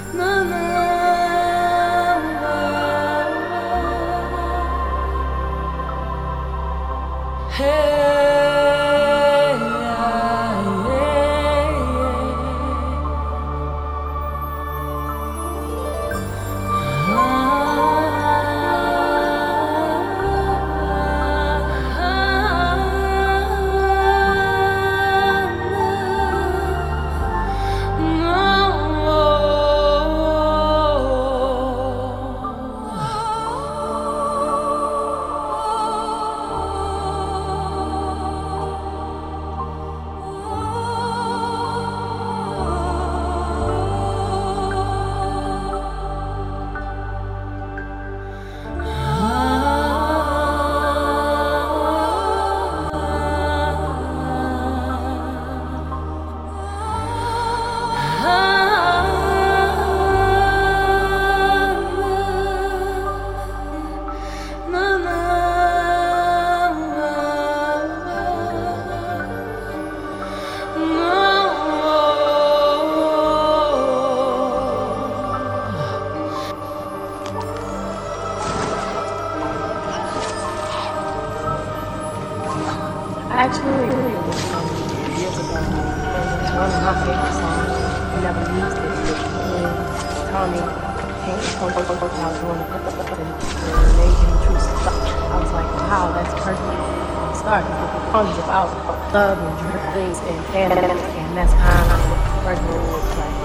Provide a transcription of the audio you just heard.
I actually recorded this song years ago. It was one of my favorite songs. I never used it. Tommy came told me I was doing the Amazing True Stuff. I was like, wow, that's perfect. Start. The song is about love and dreams and family, and that's kind of what the first one looks like.